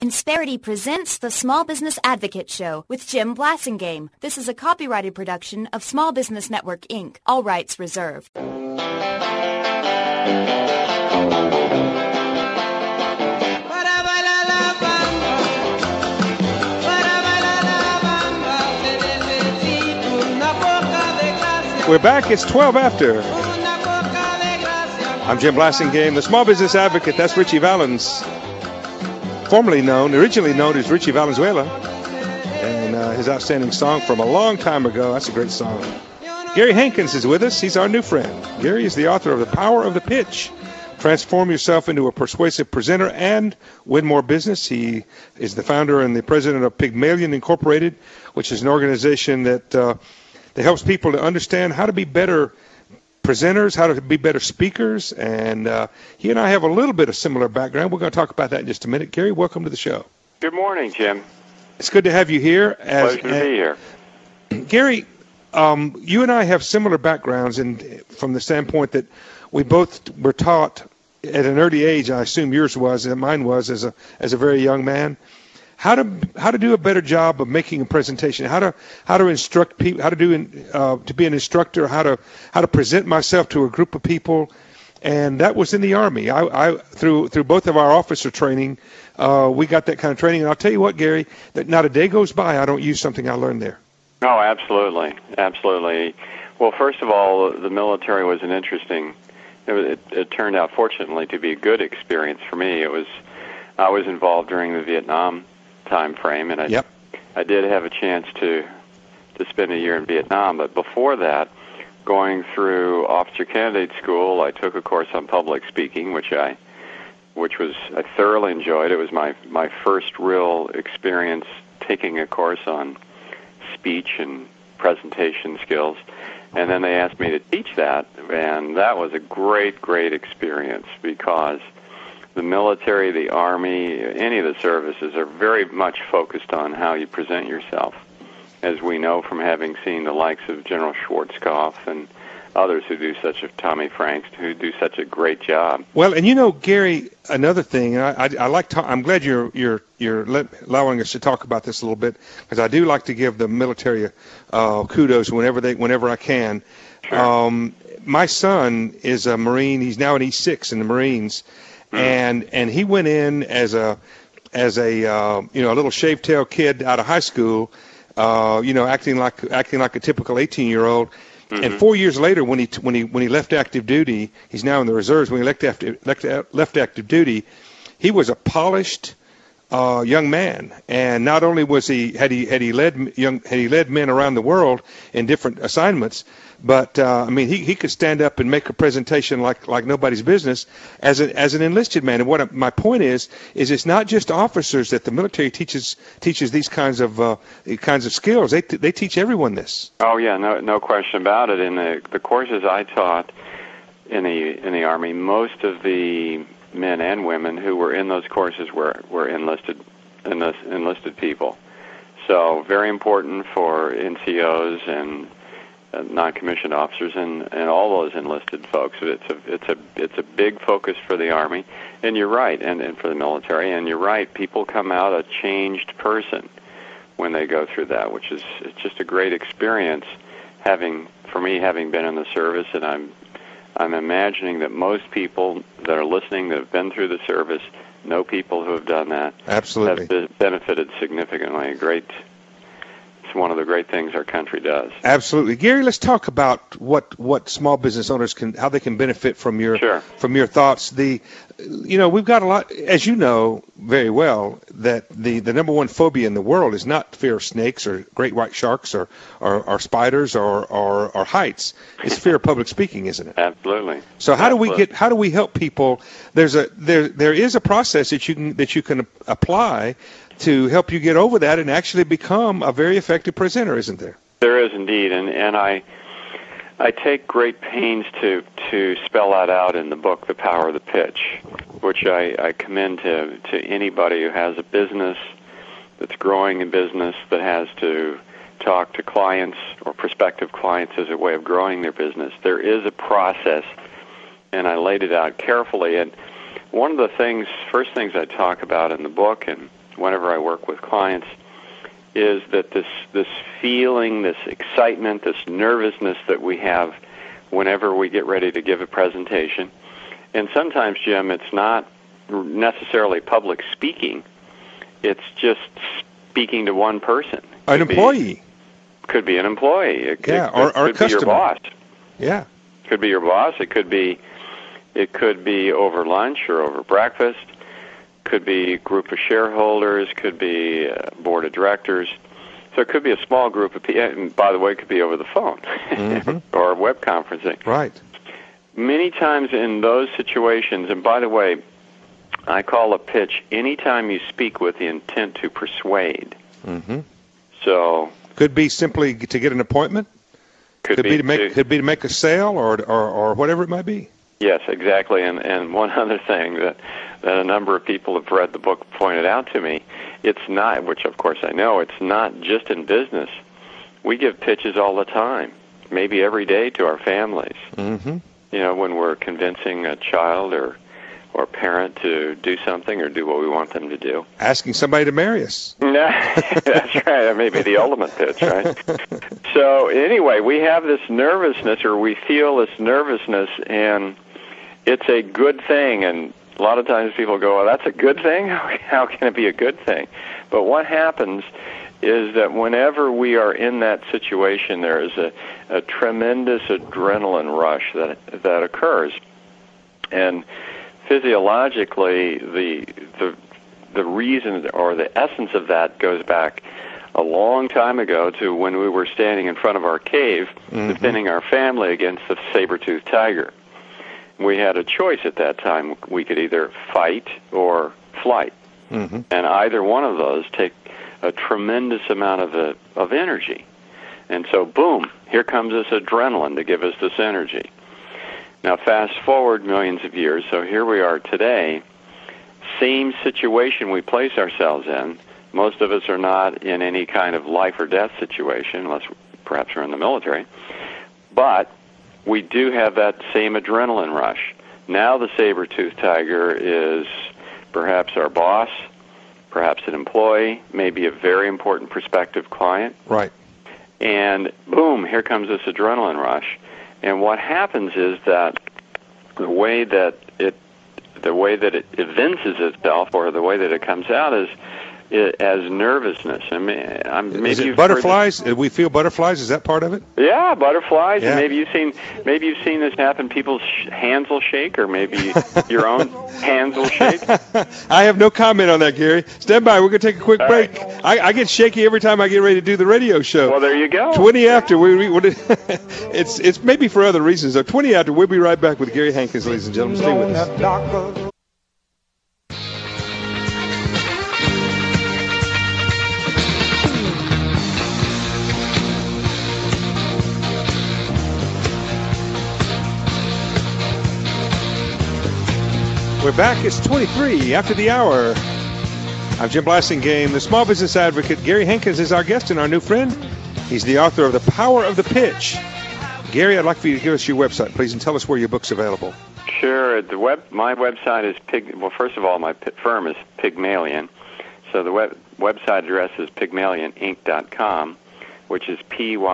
Insperity presents the Small Business Advocate Show with Jim Blasingame. This is a copyrighted production of Small Business Network, Inc. All rights reserved. We're back. It's 12 after. I'm Jim Blasingame, the Small Business Advocate. That's Richie Valens, originally known as Richie Valenzuela, and his outstanding song from a long time ago. That's a great song. Gary Hankins is with us. He's our new friend. Gary is the author of The Power of the Pitch. Transform yourself into a persuasive presenter and win more business. He is the founder and the president of Pygmalion Incorporated, which is an organization that helps people to understand how to be better presenters, how to be better speakers, and he and I have a little bit of similar background. We're going to talk about that in just a minute. Gary, welcome to the show. Good morning, Jim. It's good to have you here. Pleasure to be here. Gary, you and I have similar backgrounds from the standpoint that we both were taught at an early age, I assume yours was and mine was as a very young man, how to do a better job of making a presentation, how to instruct people, how to do to be an instructor, how to present myself to a group of people, and that was in the Army. I through both of our officer training, we got that kind of training. And I'll tell you what, Gary, that not a day goes by I don't use something I learned there. Oh, absolutely, absolutely. Well, first of all, the military was an interesting. It turned out, fortunately, to be a good experience for me. I was involved during the Vietnam time frame, and I did have a chance to spend a year in Vietnam. But before that, going through officer candidate school, I took a course on public speaking, which I thoroughly enjoyed. It was my first real experience taking a course on speech and presentation skills. And then they asked me to teach that, and that was a great, great experience because the military, the Army, any of the services are very much focused on how you present yourself, as we know from having seen the likes of General Schwarzkopf and others who do Tommy Franks, who do such a great job. Well, and you know, Gary, another thing, and I'm glad you're allowing us to talk about this a little bit, because I do like to give the military kudos whenever I can. Sure. My son is a Marine. He's now an E6 in the Marines. And he went in as a little shaved tail kid out of high school, acting like a typical 18-year-old. Mm-hmm. And 4 years later, when he left active duty, he's now in the reserves. When he left active duty, he was a polished young man. And not only had he led men around the world in different assignments, but he could stand up and make a presentation like nobody's business as an enlisted man. And what my point is it's not just officers that the military teaches these kinds of skills. They teach everyone this. Oh yeah, no question about it. In the courses I taught in the Army, most of the men and women who were in those courses were enlisted people. So very important for NCOs and non-commissioned officers and all those enlisted folks. It's a big focus for the Army, and you're right, and for the military, and you're right. People come out a changed person when they go through that, which is it's just a great experience. Having been in the service, and I'm imagining that most people that are listening that have been through the service know people who have done that. Absolutely, have benefited significantly. It's one of the great things our country does. Absolutely. Gary, let's talk about what small business owners how they can benefit from your thoughts. We've got a lot, as you know very well, that the number one phobia in the world is not fear of snakes or great white sharks or spiders or heights. It's fear of public speaking, isn't it? Absolutely. So how do we help people? There is a process that you can apply to help you get over that and actually become a very effective presenter, isn't there? There is indeed, and I take great pains to spell that out in the book, The Power of the Pitch, which I commend to anybody who has a business that's growing a business that has to talk to clients or prospective clients as a way of growing their business. There is a process, and I laid it out carefully. And one of the first things I talk about in the book and whenever I work with clients is that this feeling, this excitement, this nervousness that we have whenever we get ready to give a presentation. And sometimes, Jim, it's not necessarily public speaking. It's just speaking to one person. An employee. Could be an employee. It or a could customer. Be your boss. Yeah. Could be your boss. It could be over lunch or over breakfast. Could be a group of shareholders. Could be a board of directors. So it could be a small group of people. And by the way, it could be over the phone or web conferencing. Right. Many times in those situations, and by the way, I call a pitch anytime you speak with the intent to persuade. Mm-hmm. So could be simply to get an appointment. Could be to make a sale or whatever it might be. Yes, exactly. And one other thing that a number of people who've read the book pointed out to me, it's not, which of course I know, it's not just in business. We give pitches all the time, maybe every day to our families. Mm-hmm. You know, when we're convincing a child or parent to do something or do what we want them to do. Asking somebody to marry us. That's right. That may be the ultimate pitch, right? So anyway, we have this nervousness, or we feel this nervousness, and it's a good thing. And a lot of times people go, "Oh, that's a good thing? How can it be a good thing?" But what happens is that whenever we are in that situation, there is a tremendous adrenaline rush that occurs, and physiologically, the reason or the essence of that goes back a long time ago to when we were standing in front of our cave, defending our family against the saber-toothed tiger. We had a choice at that time. We could either fight or flight, and either one of those take a tremendous amount of energy. And so, boom, here comes this adrenaline to give us this energy. Now, fast forward millions of years, so here we are today, same situation we place ourselves in. Most of us are not in any kind of life or death situation, unless perhaps we're in the military, but we do have that same adrenaline rush. Now the saber-toothed tiger is perhaps our boss, perhaps an employee, maybe a very important prospective client. Right. And boom, here comes this adrenaline rush. And what happens is that the way that it evinces itself, or the way that it comes out, is as nervousness. I mean, maybe is it butterflies? We feel butterflies. Is that part of it? Yeah, butterflies. Yeah. And maybe you've seen this happen. People's hands will shake, or maybe your own hands will shake. I have no comment on that, Gary. Stand by. We're going to take a quick break. Right. I get shaky every time I get ready to do the radio show. Well, there you go. 20 after. It's maybe for other reasons. So 20 after. We'll be right back with Gary Hankins, ladies and gentlemen. Stay with us. We're back. It's 23 after the hour. I'm Jim Blasingame, the small business advocate. Gary Hankins is our guest and our new friend. He's the author of The Power of the Pitch. Gary, I'd like for you to give us your website, please, and tell us where your book's available. Sure. My website is first of all, my firm is Pygmalion. So the website address is pygmalioninc.com, which is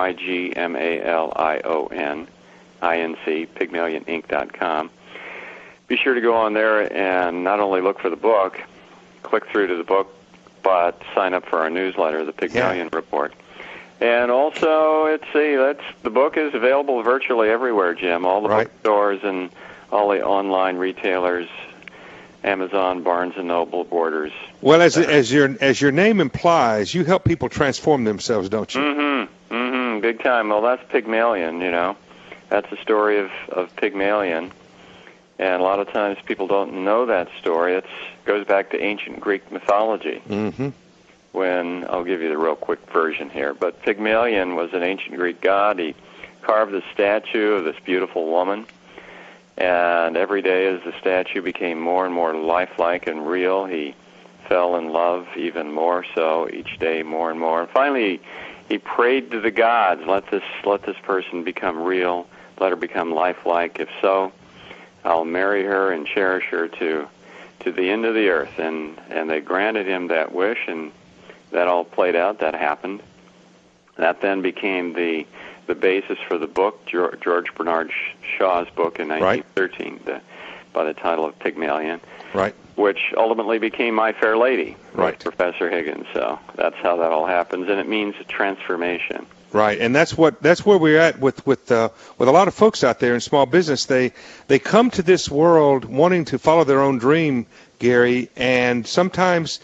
PYGMALIONINC, pygmalioninc.com. Be sure to go on there and not only look for the book, click through to the book, but sign up for our newsletter, the Pygmalion Report. And also, the book is available virtually everywhere, Jim. All the bookstores and all the online retailers, Amazon, Barnes and Noble, Borders. Well, as your name implies, you help people transform themselves, don't you? Mm-hmm. Big time. Well, that's Pygmalion. You know, that's the story of Pygmalion. And a lot of times people don't know that story. It goes back to ancient Greek mythology. Mm-hmm. When I'll give you the real quick version here. But Pygmalion was an ancient Greek god. He carved a statue of this beautiful woman. And every day as the statue became more and more lifelike and real, he fell in love even more so, each day more and more. And finally, he prayed to the gods, let this person become real, let her become lifelike. If so, I'll marry her and cherish her to to the end of the earth, and they granted him that wish, and that all played out. That happened. That then became the basis for the book, George Bernard Shaw's book in 1913, by the title of Pygmalion, right, which ultimately became My Fair Lady, right, with Professor Higgins. So that's how that all happens, and it means transformation. Right, and that's where we're at with a lot of folks out there in small business. They come to this world wanting to follow their own dream, Gary, and sometimes,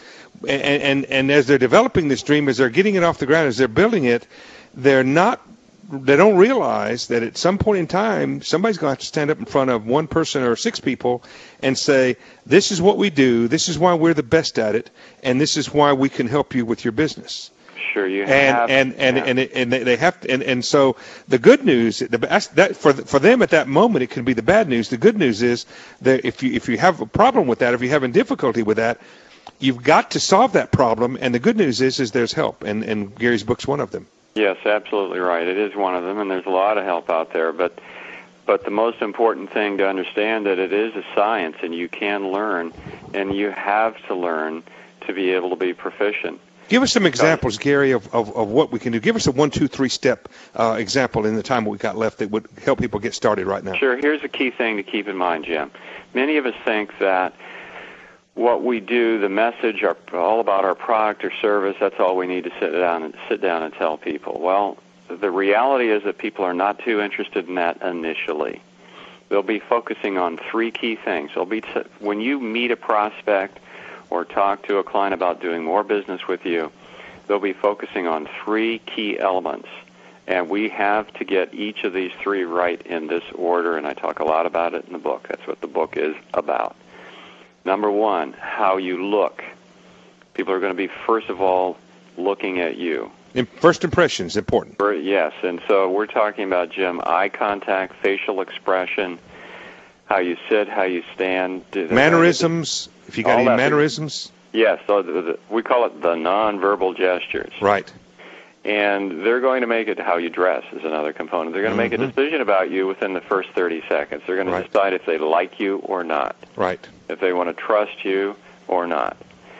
and as they're developing this dream, as they're getting it off the ground, as they're building it, they don't realize that at some point in time, somebody's going to have to stand up in front of one person or 6 people and say, this is what we do, this is why we're the best at it, and this is why we can help you with your business. Sure, you have. And they have to, and so the good news, that for them at that moment, it can be the bad news. The good news is that if you have a problem with that, if you're having difficulty with that, you've got to solve that problem. And the good news is there's help, and Gary's book's one of them. Yes, absolutely right. It is one of them, and there's a lot of help out there. But the most important thing to understand that it is a science, and you can learn, and you have to learn to be able to be proficient. Give us some examples, Gary, of what we can do. Give us a 1, 2, 3 step example in the time we've got left that would help people get started right now. Sure. Here's a key thing to keep in mind, Jim. Many of us think that what we do, the message, all about our product or service, that's all we need to sit down and tell people. Well, the reality is that people are not too interested in that initially. They'll be focusing on 3 key things. When you meet a prospect or talk to a client about doing more business with you, they'll be focusing on 3 key elements. And we have to get each of these 3 right in this order, and I talk a lot about it in the book. That's what the book is about. Number 1, how you look. People are going to be, first of all, looking at you. First impression is important. Yes, and so we're talking about, Jim, eye contact, facial expression, how you sit, how you stand. Mannerisms, if you got any mannerisms. Yes, so we call it the nonverbal gestures. Right. And they're going to make it how you dress is another component. They're going to make a decision about you within the first 30 seconds. They're going to decide if they like you or not. Right. If they want to trust you or not.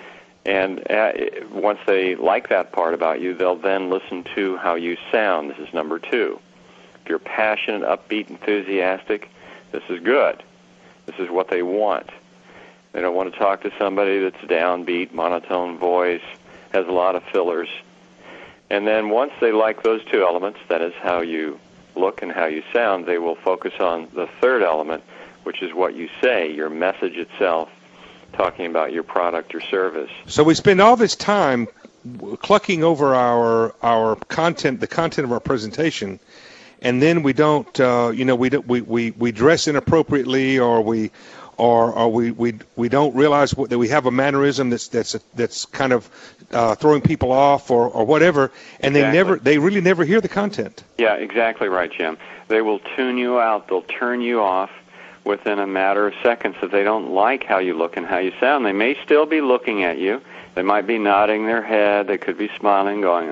And once they like that part about you, they'll then listen to how you sound. This is number 2. If you're passionate, upbeat, enthusiastic, this is good. This is what they want. They don't want to talk to somebody that's downbeat, monotone voice, has a lot of fillers. And then once they like those 2 elements, that is how you look and how you sound, they will focus on the 3rd element, which is what you say, your message itself, talking about your product or service. So we spend all this time clucking over our content, the content of our presentation, and then we don't, we dress inappropriately, or we don't realize that we have a mannerism that's kind of throwing people off or whatever, and they really never hear the content. Yeah, exactly right, Jim. They will tune you out. They'll turn you off within a matter of seconds if they don't like how you look and how you sound. They may still be looking at you. They might be nodding their head. They could be smiling, going,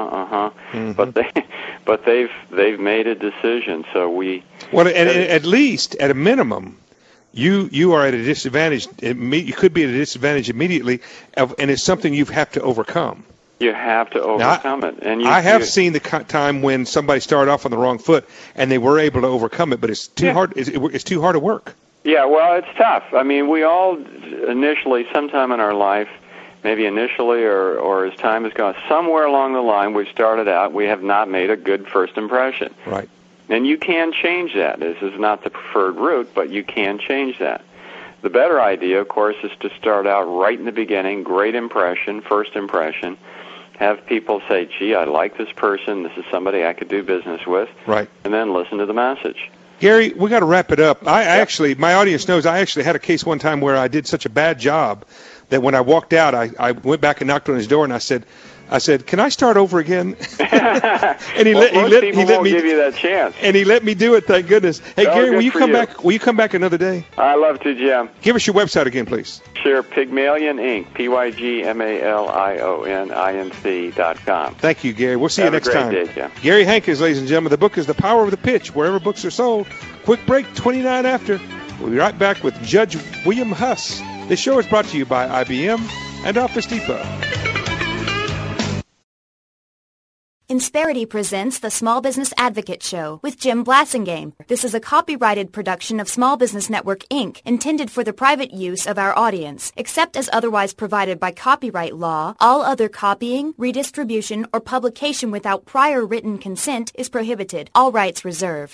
But they've made a decision. So at least at a minimum, you are at a disadvantage. You could be at a disadvantage immediately, and it's something you have to overcome. You have to overcome it. And I have seen the time when somebody started off on the wrong foot and they were able to overcome it, but it's too hard. It's too hard to work. Yeah, well, it's tough. I mean, we all initially, sometime in our life, maybe initially or as time has gone, somewhere along the line we started out, we have not made a good first impression. Right. And you can change that. This is not the preferred route, but you can change that. The better idea, of course, is to start out right in the beginning, great impression, first impression. Have people say, gee, I like this person. This is somebody I could do business with. Right. And then listen to the message. Gary, we got to wrap it up. Actually, my audience knows I actually had a case one time where I did such a bad job that when I walked out, I went back and knocked on his door and I said, can I start over again? And he let me give you that chance. And he let me do it, thank goodness. Hey, Gary, will you come back? Will you come back another day? I love to, Jim. Give us your website again, please. Sure, Pygmalion Inc. PYGMALIONINC.com. Thank you, Gary. We'll see you next time. Have a great day, Jim. Gary Hankins, ladies and gentlemen. The book is The Power of the Pitch, wherever books are sold. Quick break, 29 after. We'll be right back with Judge William Huss. This show is brought to you by IBM and Office Depot. Insperity presents the Small Business Advocate Show with Jim Blasingame. This is a copyrighted production of Small Business Network, Inc., intended for the private use of our audience. Except as otherwise provided by copyright law, all other copying, redistribution, or publication without prior written consent is prohibited. All rights reserved.